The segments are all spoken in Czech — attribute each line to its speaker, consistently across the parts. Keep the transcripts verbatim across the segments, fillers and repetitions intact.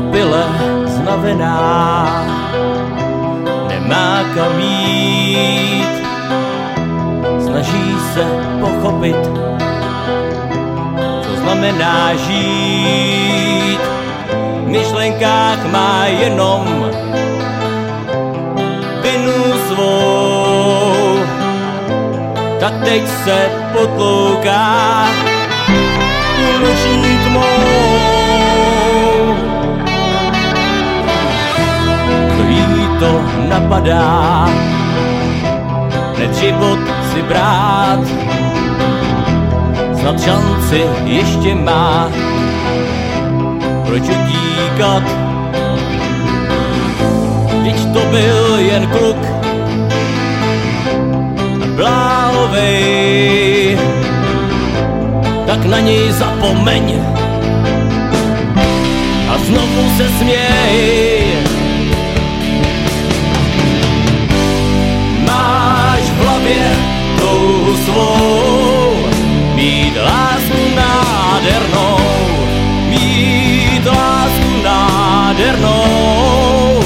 Speaker 1: opile znavená, nemá kam jít, snaží se pochopit, co znamená žít. V myšlenkách má jenom vinu svou, tak teď se potlouká tu noční tmou. Co jí to napadá, hned život si brát, snad šanci ještě má, proč utíkat? Vždyť to byl jen kluk bláhovej, tak na něj zapomeň a znovu se směj. Máš v hlavě touhu svou, mít lásku nádhernou, mít lásku nádhernou.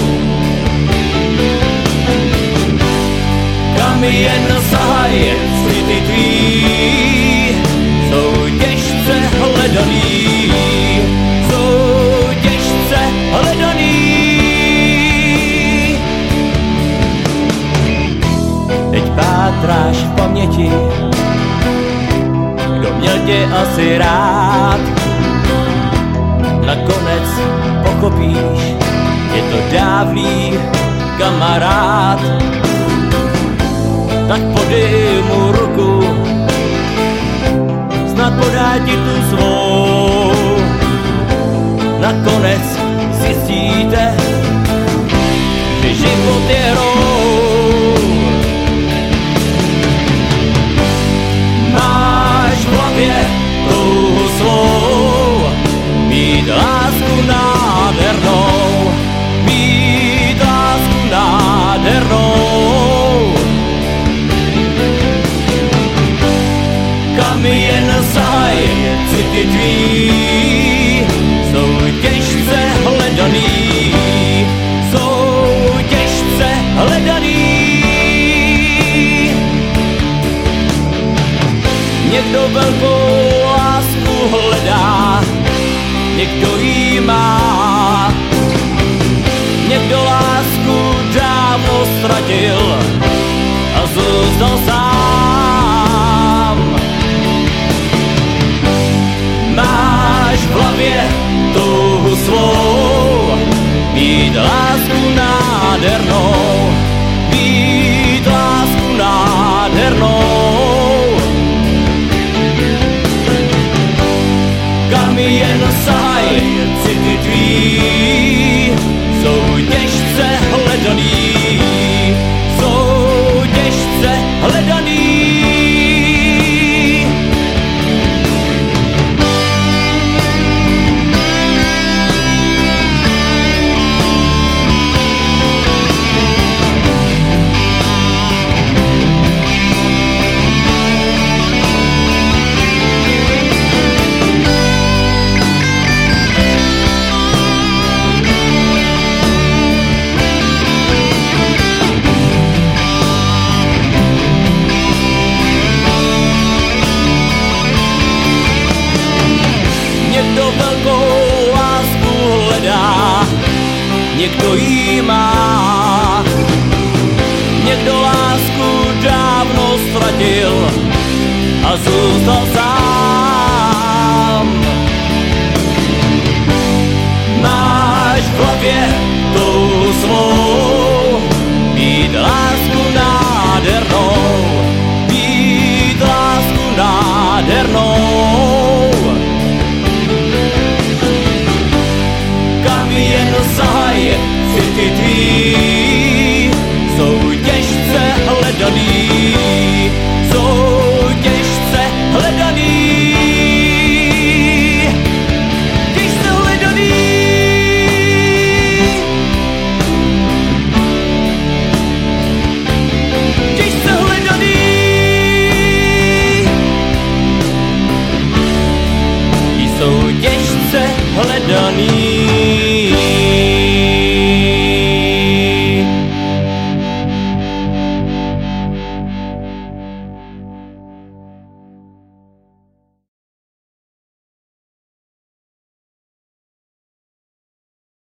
Speaker 1: Kam jen sahaj, city tvý jsou těžce hledaný, jsou těžce hledaný. Teď pátráš v paměti, kdo měl tě asi rád, nakonec pochopíš, je to dávný kamarád. Tak podej mu ruku, snad podá ti tu svou. Nakonec zjistíte, že život je hrou. Máš v hlavě touhu svou, mít lásku nádhernou, mít lásku nádhernou. Kam jen sahaj, city tvý jsou těžce hledaný, jsou těžce hledaný. Někdo velkou lásku hledá, někdo jí má, někdo lásku dávno ztratil a zůstal sám. Máš v hlavě touhu svou, mít lásku nádhernou, mít lásku nádhernou. Kam jen sahaj, city tvý jsou těžce hledaný, jsou těžce hledaný. Někdo jí má, někdo lásku dávno ztratil a zůstal sám.